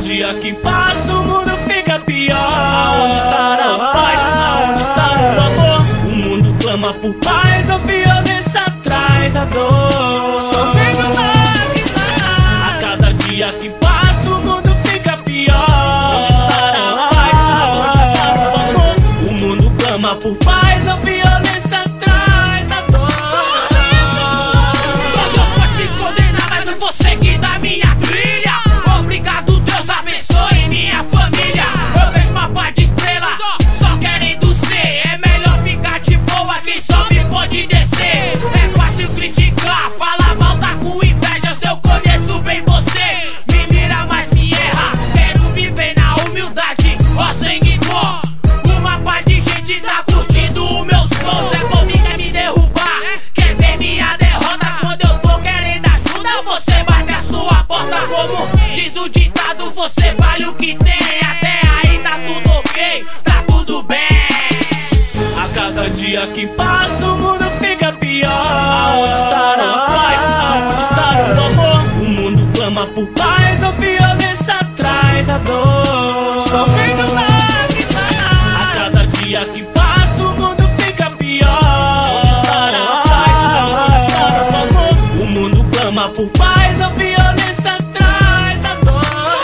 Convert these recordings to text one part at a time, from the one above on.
dia que passa o mundo fica pior. Aonde estará a paz? Aonde estará o amor? O mundo clama por paz, a violência traz a dor. Só vendo lágrimas. A cada dia que passa o mundo fica pior. Onde estará a paz? Aonde estará o amor? O mundo clama por paz, a violência traz a dor. Só Deus pode me condenar, mas eu vou seguir da minha trilha. Obrigado, Deus abençoe minha família. Eu vejo uma paz de estrela, só querendo ser. É melhor ficar de boa, quem sobe pode descer. É fácil criticar, falar mal, tá com inveja. Se eu conheço bem você, me mira, mas me erra. Quero viver na humildade, ó sangue bom. Uma paz de gente tá curtindo o meu som. Zé Bovinho quer me derrubar, quer ver minha derrota. Quando eu tô querendo ajuda, você bate a sua porta. Como diz o ditado, você vale o que tem. Até aí tá tudo ok, tá tudo bem. A cada dia que passa o mundo fica pior. Aonde estará a paz? Aonde estará o amor? O mundo clama por paz, a violência traz a dor. Só vendo lágrimas. A cada dia que passa o mundo fica pior. Onde estará a paz? Aonde estará o amor? O mundo clama por paz, a violência traz a dor.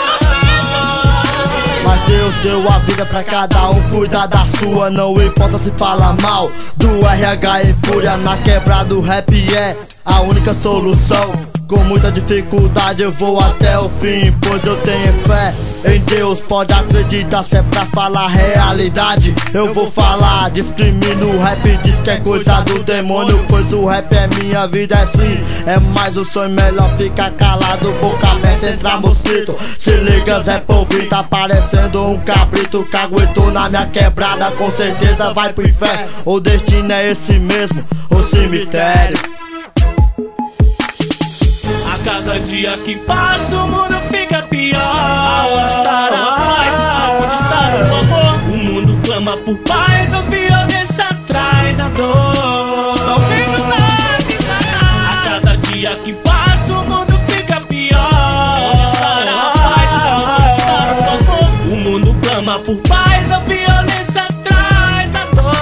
Mas Deus deu a vida pra cada um cuidar da sua. Não importa se fala mal do RH em fúria. Na quebrada o rap é a única solução. Com muita dificuldade eu vou até o fim, pois eu tenho fé em Deus. Pode acreditar, se é pra falar realidade eu vou falar. Discrimino o rap, diz que é coisa do demônio, pois o rap é minha vida, é sim. É mais um sonho, melhor ficar calado, boca aberta, entra mosquito. Se liga, Zé Povinho, tá parecendo um cabrito. Caguetou na minha quebrada, com certeza vai pro inferno. O destino é esse mesmo, o cemitério. A cada dia que passa o mundo fica pior. Aonde estará a paz? Aonde estará o amor? O mundo clama por paz, a violência traz a dor. Só vendo lágrimas. A cada dia que passa o mundo fica pior. Onde estará a paz? Aonde estará o amor? O mundo clama por paz, a violência traz a dor.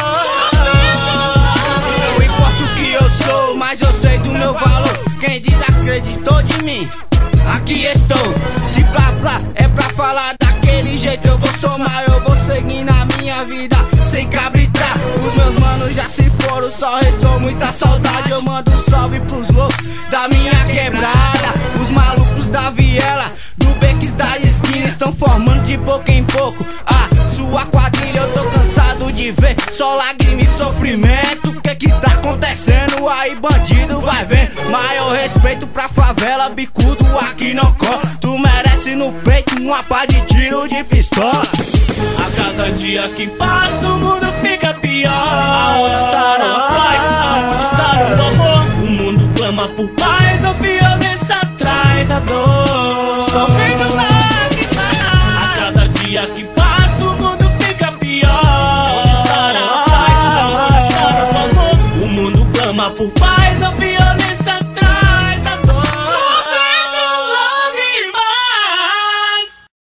Não importa o que eu sou, mas eu sei do meu valor. Quem desacreditou de mim, aqui estou. Se blá blá é pra falar daquele jeito, eu vou somar, eu vou seguir na minha vida sem cabritar. Os meus manos já se foram, só restou muita saudade. Eu mando um salve pros loucos da minha quebrada. Os malucos da viela, do beques da esquina, estão formando de pouco em pouco a sua quadrilha. Eu tô cansado de ver só lágrima e sofrimento. O que tá acontecendo aí, bandido, vai vendo. Maior respeito pra favela, bicudo aqui não cola. Tu merece no peito uma pá de tiro de pistola. A cada dia que passa o mundo fica pior. Aonde estará a paz? Aonde estará o amor? O mundo clama por paz, a violência traz a dor. Só vendo lágrimas. A cada dia que passa